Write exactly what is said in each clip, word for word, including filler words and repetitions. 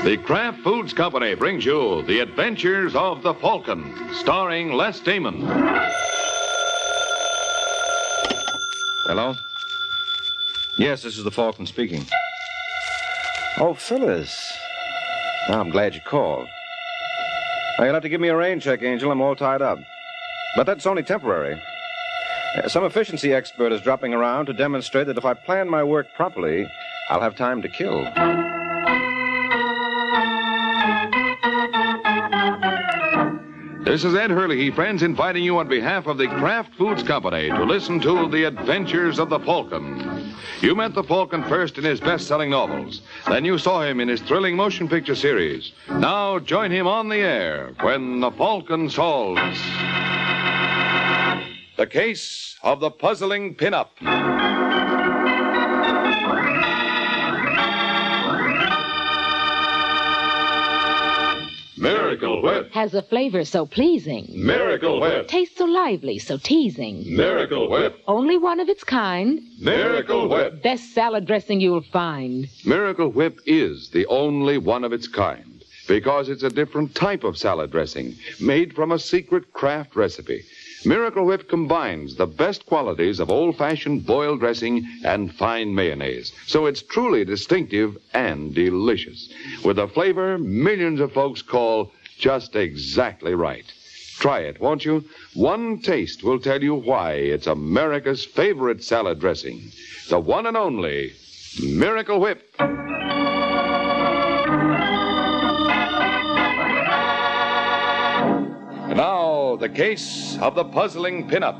The Kraft Foods Company brings you The Adventures of the Falcon, starring Les Damon. Hello? Yes, this is the Falcon speaking. Oh, Phyllis. Oh, I'm glad you called. Now, you'll have to give me a rain check, Angel. I'm all tied up. But that's only temporary. Uh, Some efficiency expert is dropping around to demonstrate that if I plan my work properly, I'll have time to kill. This is Ed Hurley, friends, inviting you on behalf of the Kraft Foods Company to listen to The Adventures of the Falcon. You met the Falcon first in his best-selling novels. Then you saw him in his thrilling motion picture series. Now join him on the air when the Falcon solves the case of the puzzling pinup. Miracle Whip. Has a flavor so pleasing. Miracle Whip. Tastes so lively, so teasing. Miracle Whip. Only one of its kind. Miracle Whip. Best salad dressing you'll find. Miracle Whip is the only one of its kind because it's a different type of salad dressing made from a secret Kraft recipe. Miracle Whip combines the best qualities of old-fashioned boiled dressing and fine mayonnaise, so it's truly distinctive and delicious, with a flavor millions of folks call just exactly right. Try it, won't you? One taste will tell you why it's America's favorite salad dressing, the one and only Miracle Whip. And now, the case of the puzzling pinup.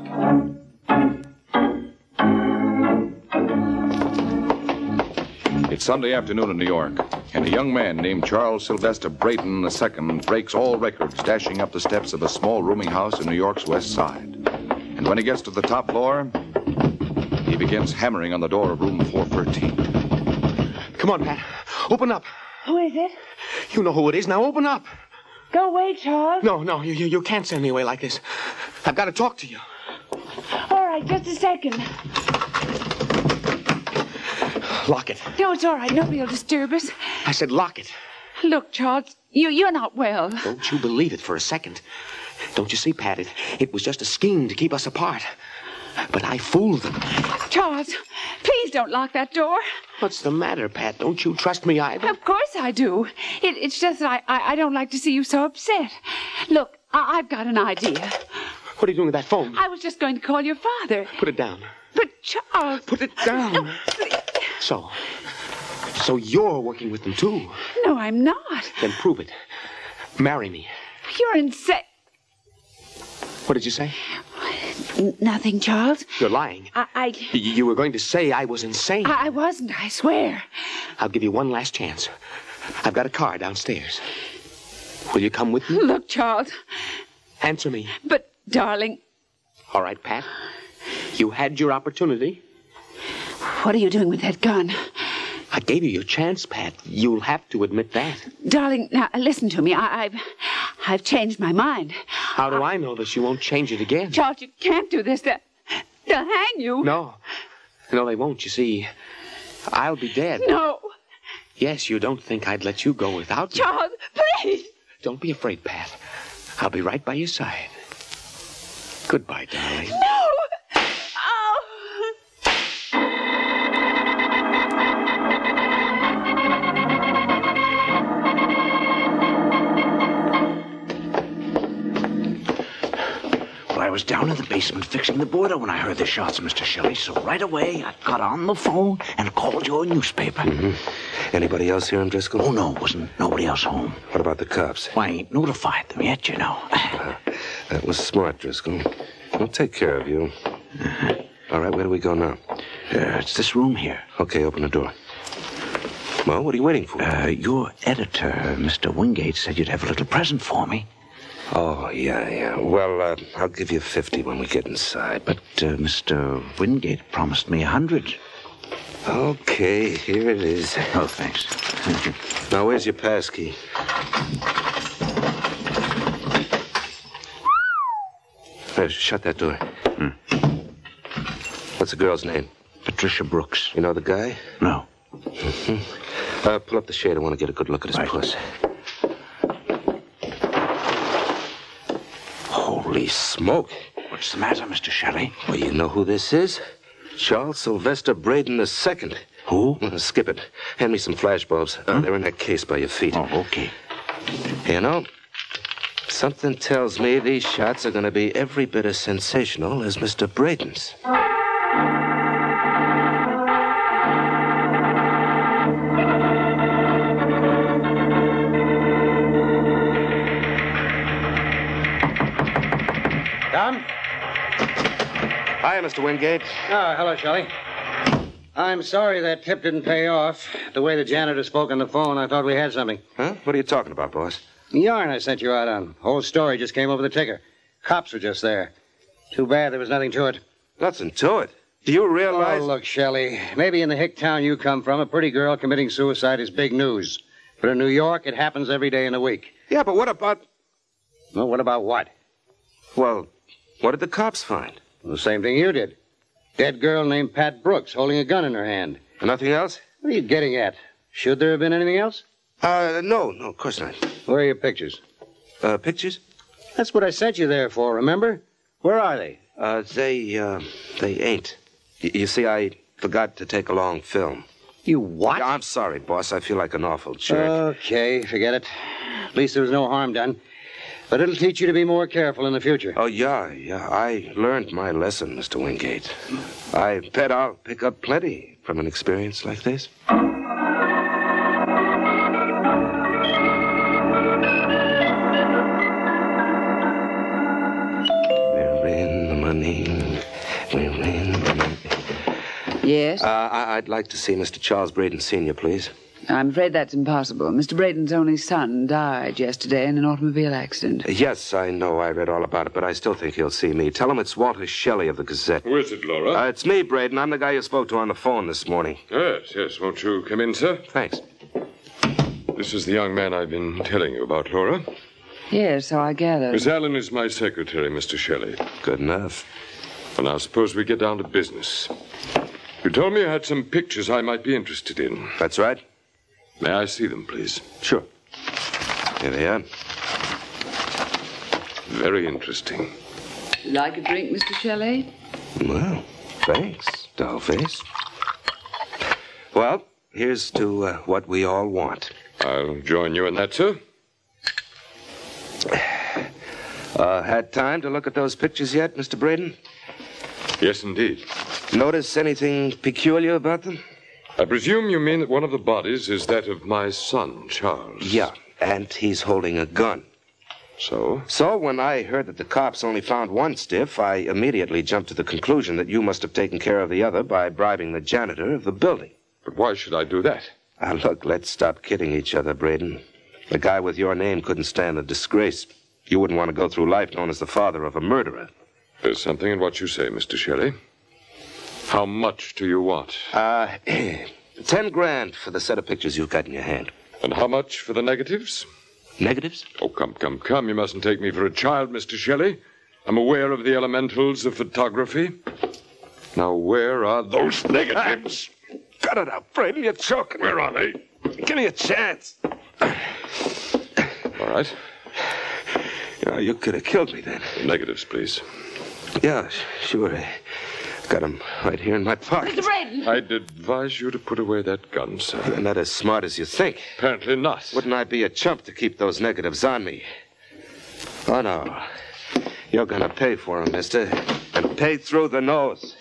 It's Sunday afternoon in New York, and a young man named Charles Sylvester Brayton the Second breaks all records dashing up the steps of a small rooming house in New York's West Side. And when he gets to the top floor, he begins hammering on the door of room four thirteen. Come on, Pat. Open up. Who is it? You know who it is. Now open up. Go away, Charles. No, no, you, you, you can't send me away like this. I've got to talk to you. All right, just a second. Lock it. No, it's all right. Nobody will disturb us. I said lock it. Look, Charles, you, you're not well. Don't you believe it for a second. Don't you see, Pat, it, it was just a scheme to keep us apart. But I fooled them. Charles, please don't lock that door. What's the matter, Pat? Don't you trust me either? Of course I do. It, it's just that I, I, I don't like to see you so upset. Look, I, I've got an idea. What are you doing with that phone? I was just going to call your father. Put it down. But, Charles... Put it down. No, please. So, so you're working with them, too. No, I'm not. Then prove it. Marry me. You're insane. What did you say? N- nothing, Charles. You're lying. I... I... Y- You were going to say I was insane. I, I wasn't, I swear. I'll give you one last chance. I've got a car downstairs. Will you come with me? Look, Charles. Answer me. But, darling... All right, Pat. You had your opportunity. What are you doing with that gun? I gave you your chance, Pat. You'll have to admit that. Darling, now, listen to me. I, I've... I've changed my mind. How do I know that you won't change it again? Charles, you can't do this. They'll, they'll hang you. No. No, they won't. You see, I'll be dead. No. Yes, you don't think I'd let you go without me. Charles, please. Don't be afraid, Pat. I'll be right by your side. Goodbye, darling. No. Oh. I was down in the basement fixing the boiler when I heard the shots, Mister Shelley. So right away, I got on the phone and called your newspaper. Mm-hmm. Anybody else here in Driscoll? Oh, no, wasn't nobody else home. What about the cops? Well, I ain't notified them yet, you know. Uh, that was smart, Driscoll. We'll take care of you. Uh-huh. All right, where do we go now? Uh, it's this room here. Okay, open the door. Well, what are you waiting for? Uh, your editor, Mister Wingate, said you'd have a little present for me. Oh, yeah, yeah. Well, uh, I'll give you fifty when we get inside. But uh, Mister Wingate promised me a hundred. Okay, here it is. Oh, thanks. Now, where's your pass key? Hey, shut that door. Hmm. What's the girl's name? Patricia Brooks. You know the guy? No. Mm-hmm. Uh, pull up the shade. I want to get a good look at his Right. puss. Holy smoke. What's the matter, Mister Shelley? Well, you know who this is? Charles Sylvester Braden the Second. Who? Uh, skip it. Hand me some flash bulbs. Uh, they're in that case by your feet. Oh, okay. You know, something tells me these shots are going to be every bit as sensational as Mister Braden's. Tom? Hi, Mister Wingate. Oh, hello, Shelley. I'm sorry that tip didn't pay off. The way the janitor spoke on the phone, I thought we had something. Huh? What are you talking about, boss? The yarn I sent you out on. Whole story just came over the ticker. Cops were just there. Too bad there was nothing to it. Nothing to it. Do you realize... Oh, look, Shelley. Maybe in the hick town you come from, a pretty girl committing suicide is big news. But in New York, it happens every day in the week. Yeah, but what about... Well, what about what? Well, what did the cops find? The same thing you did. Dead girl named Pat Brooks holding a gun in her hand. Nothing else? What are you getting at? Should there have been anything else? Uh, no, no, of course not. Where are your pictures? Uh, pictures? That's what I sent you there for, remember? Where are they? Uh, they, uh, they ain't. Y- you see, I forgot to take along film. You what? Yeah, I'm sorry, boss. I feel like an awful jerk. Okay, forget it. At least there was no harm done. But it'll teach you to be more careful in the future. Oh, yeah, yeah. I learned my lesson, Mister Wingate. I bet I'll pick up plenty from an experience like this. We're in the money. We're in the money. Yes? Uh, I- I'd like to see Mister Charles Braden Senior, please. I'm afraid that's impossible. Mister Braden's only son died yesterday in an automobile accident. Yes, I know. I read all about it, but I still think he'll see me. Tell him it's Walter Shelley of the Gazette. Who is it, Laura? Uh, it's me, Braden. I'm the guy you spoke to on the phone this morning. Yes, yes. Won't you come in, sir? Thanks. This is the young man I've been telling you about, Laura. Yes, so I gather. Miss Allen is my secretary, Mister Shelley. Good enough. And now suppose we get down to business. You told me you had some pictures I might be interested in. That's right. May I see them, please? Sure. Here they are. Very interesting. Like a drink, Mister Shelley? Well, thanks, dollface. Well, here's to uh, what we all want. I'll join you in that, sir. Uh, had time to look at those pictures yet, Mister Braden? Yes, indeed. Notice anything peculiar about them? I presume you mean that one of the bodies is that of my son, Charles. Yeah, and he's holding a gun. So? So when I heard that the cops only found one stiff, I immediately jumped to the conclusion that you must have taken care of the other by bribing the janitor of the building. But why should I do that? Ah, look, let's stop kidding each other, Braden. The guy with your name couldn't stand the disgrace. You wouldn't want to go through life known as the father of a murderer. There's something in what you say, Mister Shelley. How much do you want? Uh, ten grand for the set of pictures you've got in your hand. And how much for the negatives? Negatives? Oh, come, come, come. You mustn't take me for a child, Mister Shelley. I'm aware of the elementals of photography. Now, where are those negatives? Cut it out, Braden. You're choking. Where are they? Give me a chance. All right. You know, you could have killed me then. The negatives, please. Yeah, sure. I got them right here in my pocket. Mister Braden! I'd advise you to put away that gun, sir. You're not as smart as you think. Apparently not. Wouldn't I be a chump to keep those negatives on me? Oh, no. You're gonna pay for them, mister. And pay through the nose.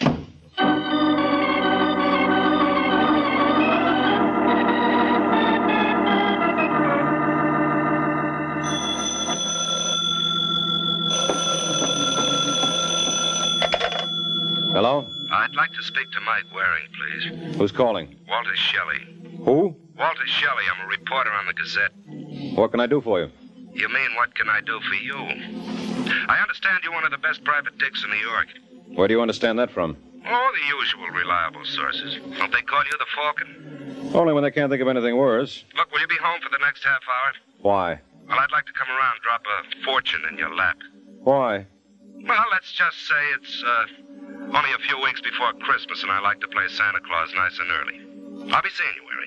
Hello? I'd like to speak to Mike Waring, please. Who's calling? Walter Shelley. Who? Walter Shelley. I'm a reporter on the Gazette. What can I do for you? You mean, what can I do for you? I understand you're one of the best private dicks in New York. Where do you understand that from? Oh, the usual reliable sources. Don't they call you the Falcon? Only when they can't think of anything worse. Look, will you be home for the next half hour? Why? Well, I'd like to come around and drop a fortune in your lap. Why? Well, let's just say it's uh, only a few weeks before Christmas, and I like to play Santa Claus nice and early. I'll be seeing you, Waring.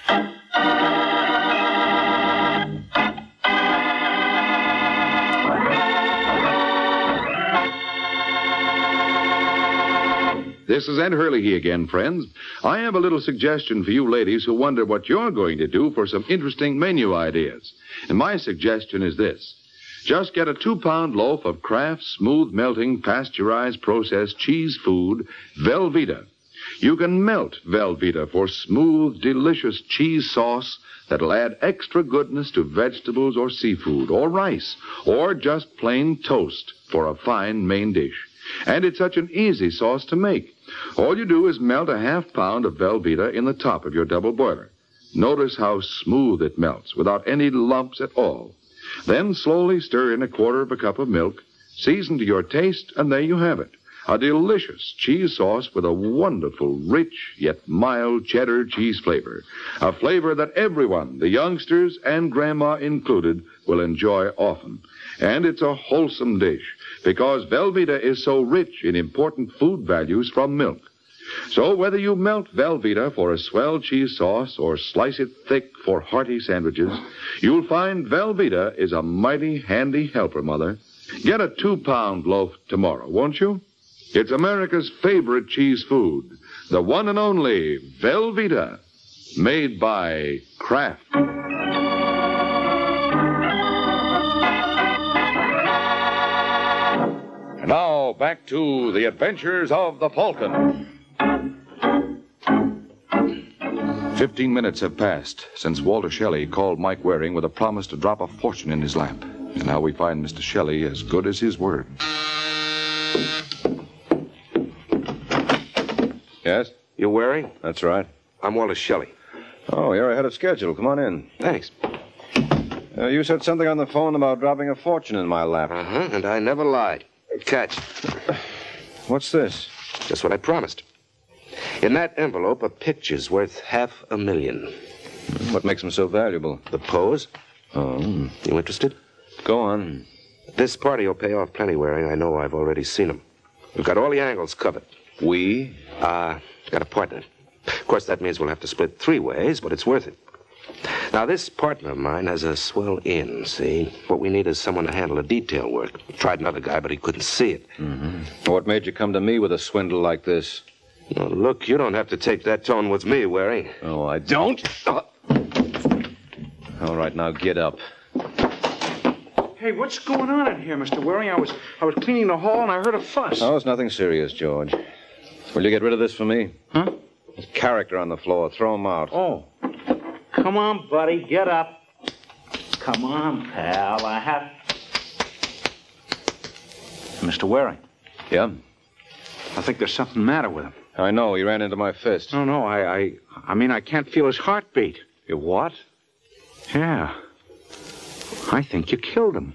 This is Ed Hurley again, friends. I have a little suggestion for you ladies who wonder what you're going to do for some interesting menu ideas. And my suggestion is this. Just get a two-pound loaf of Kraft smooth melting pasteurized processed cheese food, Velveeta. You can melt Velveeta for smooth, delicious cheese sauce that'll add extra goodness to vegetables or seafood or rice or just plain toast for a fine main dish. And it's such an easy sauce to make. All you do is melt a half pound of Velveeta in the top of your double boiler. Notice how smooth it melts without any lumps at all. Then slowly stir in a quarter of a cup of milk, season to your taste, and there you have it. A delicious cheese sauce with a wonderful, rich, yet mild cheddar cheese flavor. A flavor that everyone, the youngsters and Grandma included, will enjoy often. And it's a wholesome dish because Velveeta is so rich in important food values from milk. So whether you melt Velveeta for a swell cheese sauce or slice it thick for hearty sandwiches, you'll find Velveeta is a mighty handy helper, Mother. Get a two-pound loaf tomorrow, won't you? It's America's favorite cheese food, the one and only Velveeta, made by Kraft. And now, back to the adventures of the Falcon. Fifteen minutes have passed since Walter Shelley called Mike Waring with a promise to drop a fortune in his lap. And now we find Mister Shelley as good as his word. Yes? You Waring? That's right. I'm Walter Shelley. Oh, you're ahead of schedule. Come on in. Thanks. Uh, you said something on the phone about dropping a fortune in my lap. Uh-huh, and I never lied. Catch. What's this? Just what I promised. In that envelope are pictures worth half a million. What makes them so valuable? The pose. Oh. You interested? Go on. This party will pay off plenty, Waring. I know I've already seen them. We've got all the angles covered. We? Uh, got a partner. Of course, that means we'll have to split three ways, but it's worth it. Now, this partner of mine has a swell in, see? What we need is someone to handle the detail work. Tried another guy, but he couldn't see it. Mm-hmm. What made you come to me with a swindle like this? Now, look, you don't have to take that tone with me, Waring. Oh, I don't? Uh, all right, now get up. Hey, what's going on in here, Mister Waring? I was I was cleaning the hall and I heard a fuss. Oh, it's nothing serious, George. Will you get rid of this for me? Huh? There's character on the floor. Throw him out. Oh. Come on, buddy. Get up. Come on, pal. I have... Mister Waring. Yeah? I think there's something the matter with him. I know. He ran into my fist. No, no. I, I, I mean, I can't feel his heartbeat. You what? Yeah. I think you killed him.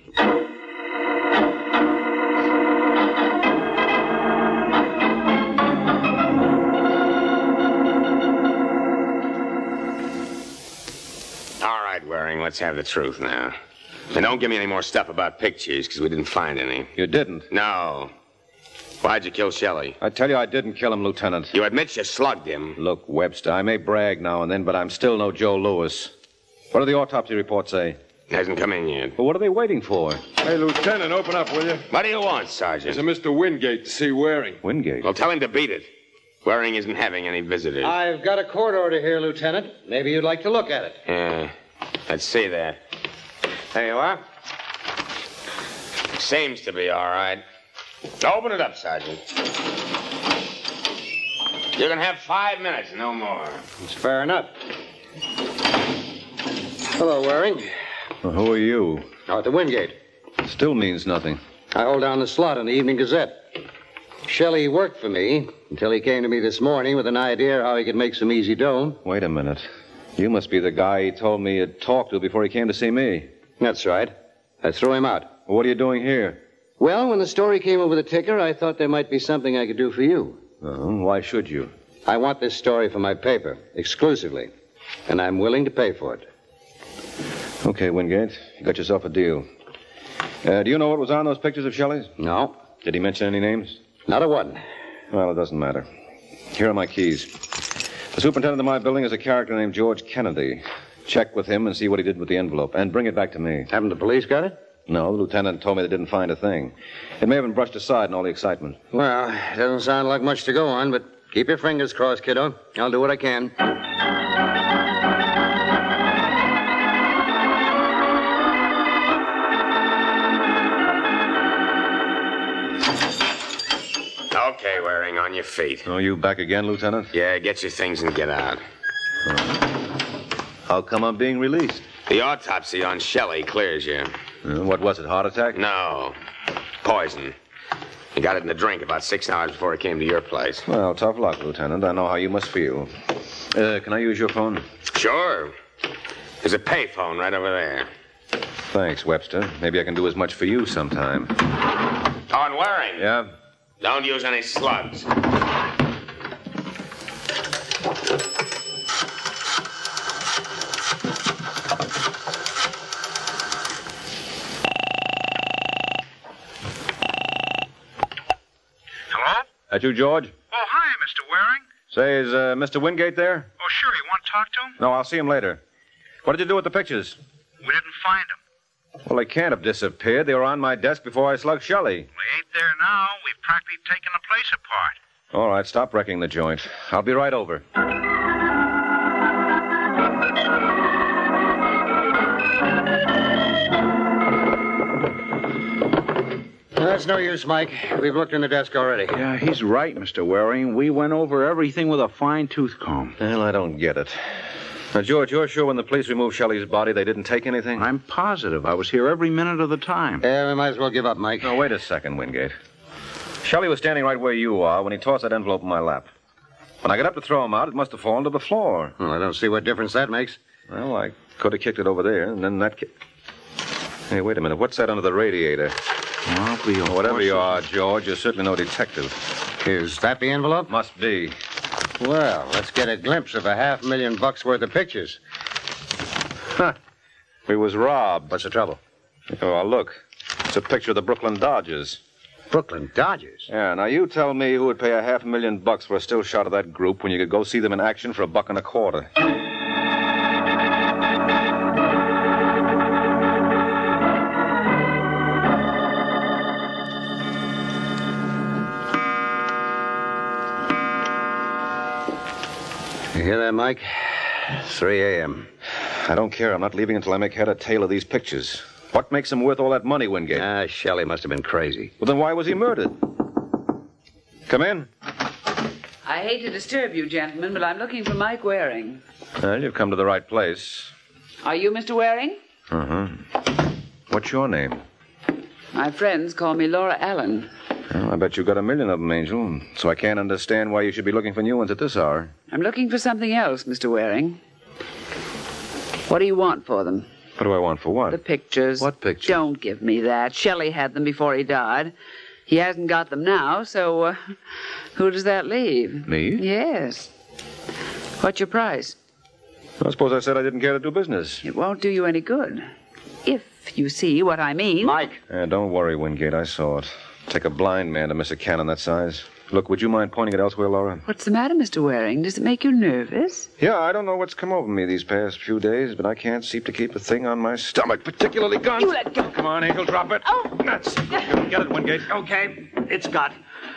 All right, Waring, let's have the truth now. And don't give me any more stuff about pictures, because we didn't find any. You didn't? No. Why'd you kill Shelley? I tell you, I didn't kill him, Lieutenant. You admit you slugged him. Look, Webster, I may brag now and then, but I'm still no Joe Louis. What do the autopsy reports say? Hasn't come in yet. Well, what are they waiting for? Hey, Lieutenant, open up, will you? What do you want, Sergeant? There's a Mister Wingate to see Waring. Wingate? Well, tell him to beat it. Waring isn't having any visitors. I've got a court order here, Lieutenant. Maybe you'd like to look at it. Yeah, let's see that. There you are. Seems to be all right. Open it up, Sergeant. You can have five minutes, no more. It's fair enough. Hello, Waring. Well, who are you? Arthur Wingate. Still means nothing. I hold down the slot in the Evening Gazette. Shelley worked for me until he came to me this morning with an idea how he could make some easy dough. Wait a minute. You must be the guy he told me he'd talked to before he came to see me. That's right. I threw him out. Well, what are you doing here? Well, when the story came over the ticker, I thought there might be something I could do for you. Oh, why should you? I want this story for my paper, exclusively. And I'm willing to pay for it. Okay, Wingate. You got yourself a deal. Uh, do you know what was on those pictures of Shelley's? No. Did he mention any names? Not a one. Well, it doesn't matter. Here are my keys. The superintendent of my building is a character named George Kennedy. Check with him and see what he did with the envelope, and bring it back to me. Haven't the police got it? No, the lieutenant told me they didn't find a thing. It may have been brushed aside in all the excitement. Well, it doesn't sound like much to go on, but keep your fingers crossed, kiddo. I'll do what I can. Okay, Waring, on your feet. Oh, you back again, Lieutenant? Yeah, get your things and get out. How come I'm being released? The autopsy on Shelley clears you. Uh, what was it, heart attack? No. Poison. You got it in the drink about six hours before it came to your place. Well, tough luck, Lieutenant. I know how you must feel. Uh, can I use your phone? Sure. There's a payphone right over there. Thanks, Webster. Maybe I can do as much for you sometime. Oh, and Waring. Yeah? Don't use any slugs. That you, George? Oh, hi, Mister Waring. Say, is uh, Mister Wingate there? Oh, sure. You want to talk to him? No, I'll see him later. What did you do with the pictures? We didn't find him. Well, they can't have disappeared. They were on my desk before I slugged Shelley. We ain't there now. We've practically taken the place apart. All right, stop wrecking the joint. I'll be right over. That's no use, Mike. We've looked in the desk already. Yeah, he's right, Mister Waring. We went over everything with a fine-tooth comb. Well, I don't get it. Now, George, you're sure when the police removed Shelley's body, they didn't take anything? I'm positive. I was here every minute of the time. Yeah, we might as well give up, Mike. No, wait a second, Wingate. Shelley was standing right where you are when he tossed that envelope in my lap. When I got up to throw him out, it must have fallen to the floor. Well, I don't see what difference that makes. Well, I could have kicked it over there, and then that... Ki- hey, wait a minute. What's that under the radiator? I'll be Whatever you are, George, you're certainly no detective. Is that the envelope? Must be. Well, let's get a glimpse of a half million bucks worth of pictures. Huh. We was robbed. What's the trouble? Oh, look. It's a picture of the Brooklyn Dodgers. Brooklyn Dodgers? Yeah, now you tell me who would pay a half a million bucks for a still shot of that group when you could go see them in action for a buck and a quarter. You hear that, Mike? three a.m. I don't care. I'm not leaving until I make head or tail of these pictures. What makes him worth all that money, Wingate? Ah, Shelley must have been crazy. Well, then why was he murdered? Come in. I hate to disturb you, gentlemen, but I'm looking for Mike Waring. Well, you've come to the right place. Are you Mister Waring? Uh-huh. What's your name? My friends call me Laura Allen. Well, I bet you've got a million of them, Angel. So I can't understand why you should be looking for new ones at this hour. I'm looking for something else, Mister Waring. What do you want for them? What do I want for what? The pictures. What pictures? Don't give me that. Shelley had them before he died. He hasn't got them now, so uh, who does that leave? Me? Yes. What's your price? I suppose I said I didn't care to do business. It won't do you any good. If you see what I mean. Mike. Yeah, don't worry, Wingate. I saw it. Take a blind man to miss a cannon that size. Look, would you mind pointing it elsewhere, Laura? What's the matter, Mister Waring? Does it make you nervous? Yeah, I don't know what's come over me these past few days, but I can't seem to keep a thing on my stomach, particularly guns. You let go. Come on, Angel, drop it. Oh. That's it. Get it, Wingate. Okay, it's got.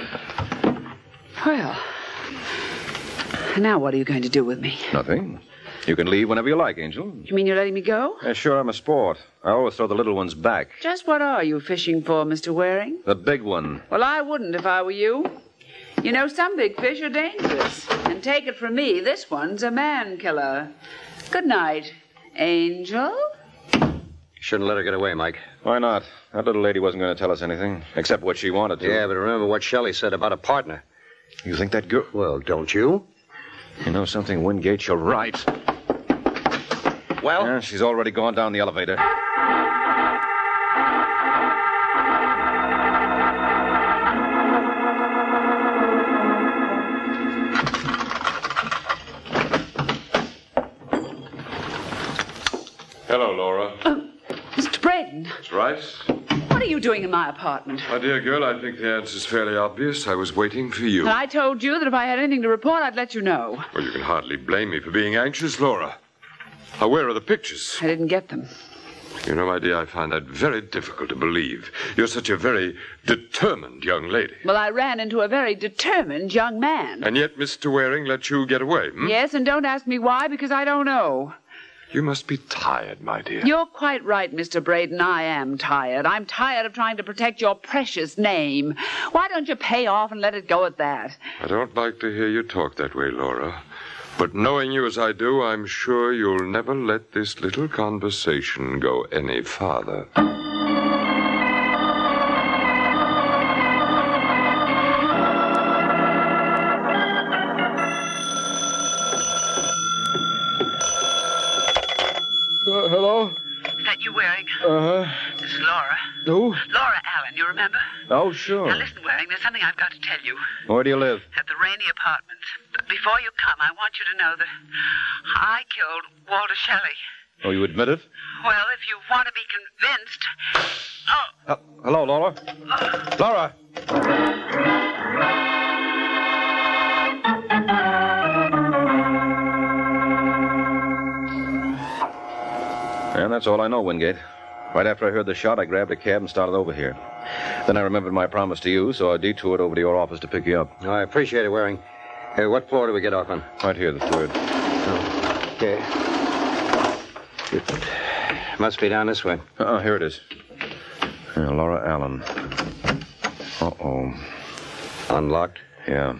Well, now what are you going to do with me? Nothing. You can leave whenever you like, Angel. You mean you're letting me go? Yeah, sure, I'm a sport. I always throw the little ones back. Just what are you fishing for, Mister Waring? The big one. Well, I wouldn't if I were you. You know, some big fish are dangerous. And take it from me, this one's a man killer. Good night, Angel. Shouldn't let her get away, Mike. Why not? That little lady wasn't going to tell us anything, except what she wanted to. Yeah, but remember what Shelley said about a partner. You think that girl... Well, don't you? You know something, Wingate? You're right. Well? Yeah, she's already gone down the elevator. Hello, Laura. Oh, Mister Braden. That's right. What are you doing in my apartment? My dear girl, I think the answer's fairly obvious. I was waiting for you. And I told you that if I had anything to report, I'd let you know. Well, you can hardly blame me for being anxious, Laura. Now, where are the pictures? I didn't get them. You know, my dear, I find that very difficult to believe. You're such a very determined young lady. Well, I ran into a very determined young man. And yet Mister Waring let you get away, hmm? Yes, and don't ask me why, because I don't know. You must be tired, my dear. You're quite right, Mister Braden. I am tired. I'm tired of trying to protect your precious name. Why don't you pay off and let it go at that? I don't like to hear you talk that way, Laura. But knowing you as I do, I'm sure you'll never let this little conversation go any farther. Uh, hello? Is that you, Waring? Uh-huh. This is Laura. Who? Laura Allen, you remember? Oh, sure. Now listen, Waring, there's something I've got to tell you. Where do you live? At the Rainey Apartments. But before you come, I want you to know that I killed Walter Shelley. Oh, you admit it? Well, if you want to be convinced... Oh! Uh, hello, Laura. Laura! And that's all I know, Wingate. Right after I heard the shot, I grabbed a cab and started over here. Then I remembered my promise to you, so I detoured over to your office to pick you up. Oh, I appreciate it, Waring. Hey, what floor do we get off on? Right here, the third. Oh, okay. It must be down this way. Uh-uh, here it is. Yeah, Laura Allen. Uh-oh. Unlocked? Yeah.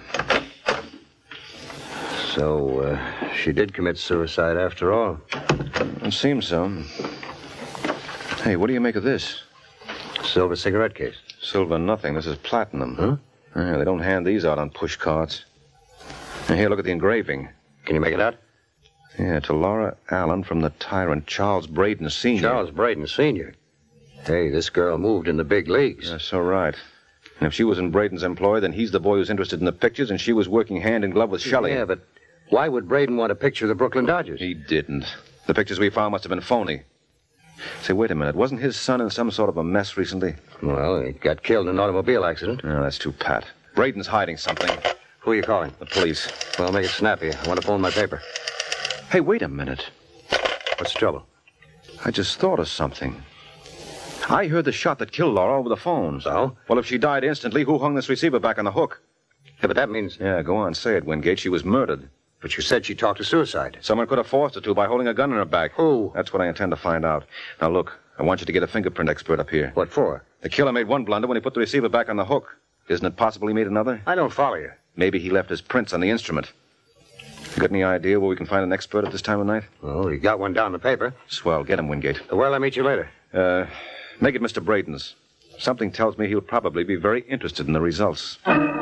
So, uh, she did commit suicide after all. It seems so. Hey, what do you make of this? Silver cigarette case. Silver nothing. This is platinum. Huh? Yeah, they don't hand these out on push carts. And here, look at the engraving. Can you make it out? Yeah, to Laura Allen from the tyrant Charles Braden Senior Charles Braden Senior Hey, this girl moved in the big leagues. That's so right. And if she was in Braden's employ, then he's the boy who's interested in the pictures, and she was working hand in glove with Shelley. Yeah, but why would Braden want a picture of the Brooklyn Dodgers? He didn't. The pictures we found must have been phony. Say, wait a minute. Wasn't his son in some sort of a mess recently? Well, he got killed in an automobile accident. No, that's too pat. Braden's hiding something. Who are you calling? The police. Well, make it snappy. I want to phone my paper. Hey, wait a minute. What's the trouble? I just thought of something. I heard the shot that killed Laura over the phone. So? Well, if she died instantly, who hung this receiver back on the hook? Yeah, but that means... Yeah, go on, say it, Wingate. She was murdered. But you said she talked to suicide. Someone could have forced her to by holding a gun in her back. Who? That's what I intend to find out. Now, look, I want you to get a fingerprint expert up here. What for? The killer made one blunder when he put the receiver back on the hook. Isn't it possible he made another? I don't follow you. Maybe he left his prints on the instrument. You got any idea where we can find an expert at this time of night? Oh, you got one down the paper. Swell. Get him, Wingate. Where'll I meet you later? Uh, make it Mister Braden's. Something tells me he'll probably be very interested in the results.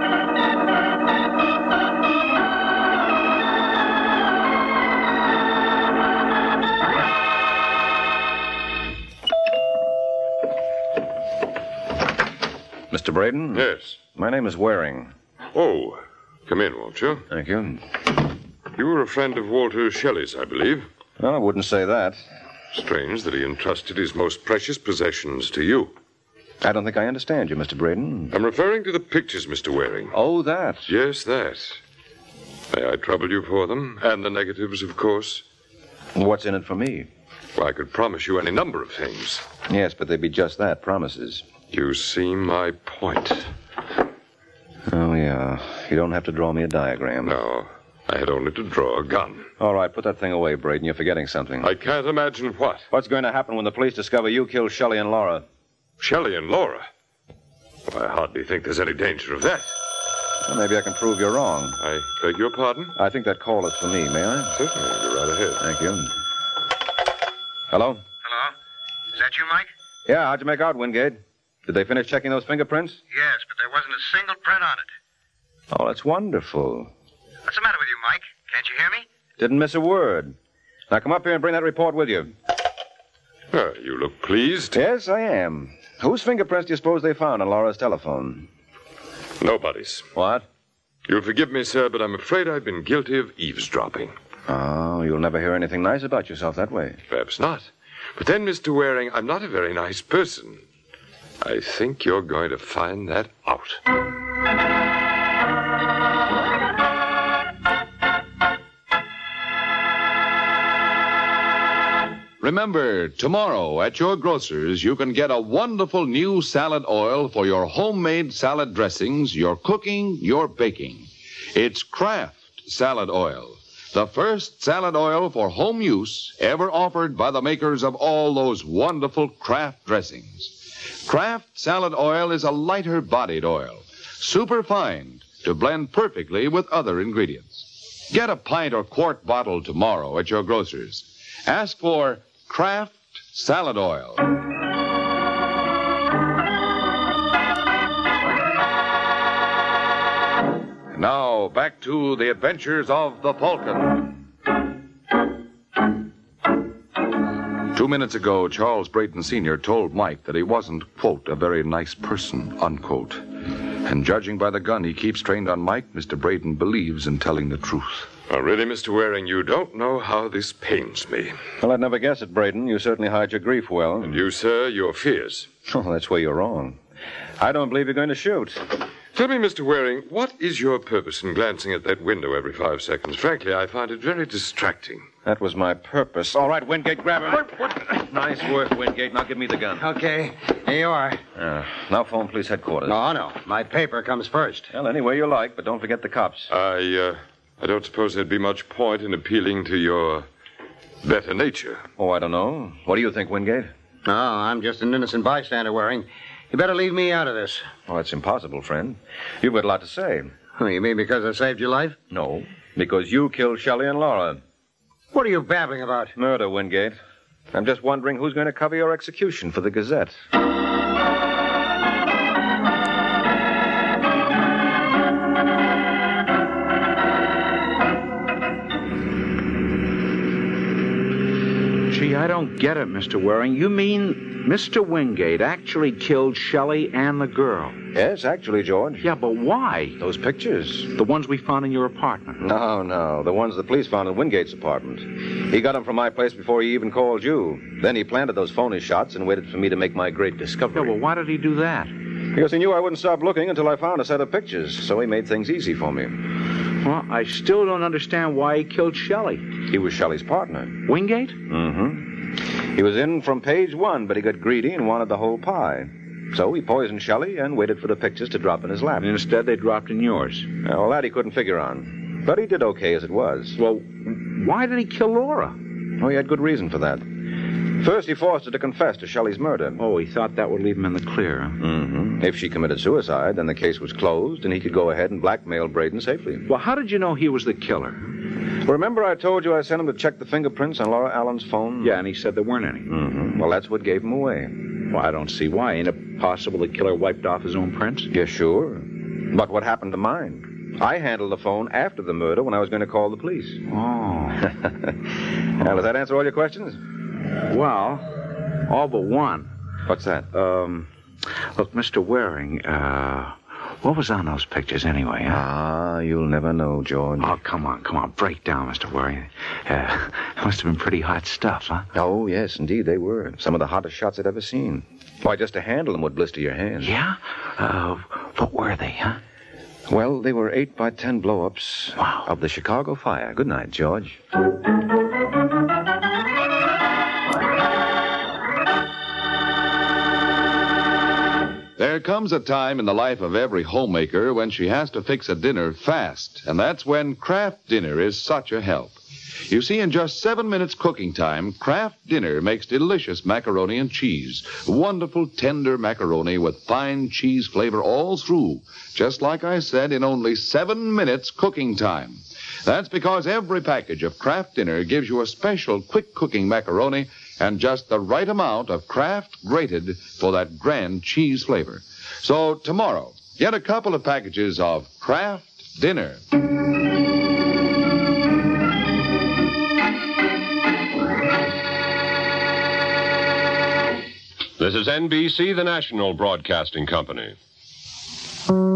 Mister Braden? Yes. My name is Waring. Oh, come in, won't you? Thank you. You were a friend of Walter Shelley's, I believe. Well, I wouldn't say that. Strange that he entrusted his most precious possessions to you. I don't think I understand you, Mister Braden. I'm referring to the pictures, Mister Waring. Oh, that? Yes, that. May I trouble you for them? And the negatives, of course. What's in it for me? Well, I could promise you any number of things. Yes, but they'd be just that, promises. You see my point. Oh, yeah. You don't have to draw me a diagram. No. I had only to draw a gun. All right, put that thing away, Braden. You're forgetting something. I can't imagine what. What's going to happen when the police discover you killed Shelley and Laura? Shelley and Laura? Well, I hardly think there's any danger of that. Well, maybe I can prove you're wrong. I beg your pardon? I think that call is for me, may I? Certainly. Go right ahead. Thank you. Hello? Hello? Is that you, Mike? Yeah, how'd you make out, Wingate? Did they finish checking those fingerprints? Yes, but there wasn't a single print on it. Oh, that's wonderful. What's the matter with you, Mike? Can't you hear me? Didn't miss a word. Now come up here and bring that report with you. Uh, you look pleased. Yes, I am. Whose fingerprints do you suppose they found on Laura's telephone? Nobody's. What? You'll forgive me, sir, but I'm afraid I've been guilty of eavesdropping. Oh, you'll never hear anything nice about yourself that way. Perhaps not. But then, Mister Waring, I'm not a very nice person. I think you're going to find that out. Remember, tomorrow at your grocer's, you can get a wonderful new salad oil for your homemade salad dressings, your cooking, your baking. It's Kraft Salad Oil, the first salad oil for home use ever offered by the makers of all those wonderful Kraft dressings. Kraft Salad Oil is a lighter-bodied oil, superfine to blend perfectly with other ingredients. Get a pint or quart bottle tomorrow at your grocer's. Ask for Kraft Salad Oil. Now, back to the adventures of the Falcon. Two minutes ago, Charles Brayton Senior told Mike that he wasn't, quote, a very nice person, unquote. And judging by the gun he keeps trained on Mike, Mister Brayton believes in telling the truth. Oh, really, Mister Waring, you don't know how this pains me. Well, I'd never guess it, Brayton. You certainly hide your grief well. And you, sir, your fears. Oh, that's where you're wrong. I don't believe you're going to shoot. Tell me, Mister Waring, what is your purpose in glancing at that window every five seconds? Frankly, I find it very distracting. That was my purpose. All right, Wingate, grab him. What? What? Nice work, Wingate. Now give me the gun. Okay, here you are. Uh, now phone police headquarters. No, no. My paper comes first. Well, any way you like, but don't forget the cops. I, uh, I don't suppose there'd be much point in appealing to your better nature. Oh, I don't know. What do you think, Wingate? No, I'm just an innocent bystander, Waring. You better leave me out of this. Oh, that's impossible, friend. You've got a lot to say. Oh, you mean because I saved your life? No, because you killed Shelley and Laura. What are you babbling about? Murder, Wingate. I'm just wondering who's going to cover your execution for the Gazette. Gee, I don't get it, Mister Waring. You mean Mister Wingate actually killed Shelley and the girl? Yes, actually, George. Yeah, but why? Those pictures. The ones we found in your apartment. No, no. The ones the police found in Wingate's apartment. He got them from my place before he even called you. Then he planted those phony shots and waited for me to make my great discovery. Yeah, well, why did he do that? Because he knew I wouldn't stop looking until I found a set of pictures, so he made things easy for me. Well, I still don't understand why he killed Shelley. He was Shelley's partner. Wingate? Mm-hmm. He was in from page one, but he got greedy and wanted the whole pie. So he poisoned Shelley and waited for the pictures to drop in his lap. And instead, they dropped in yours. Uh, well, that he couldn't figure on. But he did okay as it was. Well, why did he kill Laura? Oh, he had good reason for that. First, he forced her to confess to Shelley's murder. Oh, he thought that would leave him in the clear. Mm-hmm. If she committed suicide, then the case was closed, and he could go ahead and blackmail Brayton safely. Well, how did you know he was the killer? Remember I told you I sent him to check the fingerprints on Laura Allen's phone? Yeah, and he said there weren't any. Mm-hmm. Well, that's what gave him away. Well, I don't see why. Ain't it possible the killer wiped off his own prints? Yeah, sure. But what happened to mine? I handled the phone after the murder when I was going to call the police. Oh. Now, does that answer all your questions? Well, all but one. What's that? Um, look, Mister Waring, uh, what was on those pictures anyway, huh? Ah, you'll never know, George. Oh, come on, come on. Break down, Mister Waring. Uh, must have been pretty hot stuff, huh? Oh, yes, indeed, they were. Some of the hottest shots I'd ever seen. Why, just to handle them would blister your hands. Yeah? Uh, what were they, huh? Well, they were eight by ten blow-ups wow. of the Chicago fire. Good night, George. There comes a time in the life of every homemaker when she has to fix a dinner fast, and that's when Kraft Dinner is such a help. You see, in just seven minutes cooking time, Kraft Dinner makes delicious macaroni and cheese. Wonderful, tender macaroni with fine cheese flavor all through, just like I said, in only seven minutes cooking time. That's because every package of Kraft Dinner gives you a special quick cooking macaroni and just the right amount of Kraft grated for that grand cheese flavor. So tomorrow, get a couple of packages of Kraft Dinner. This is N B C, the national broadcasting company.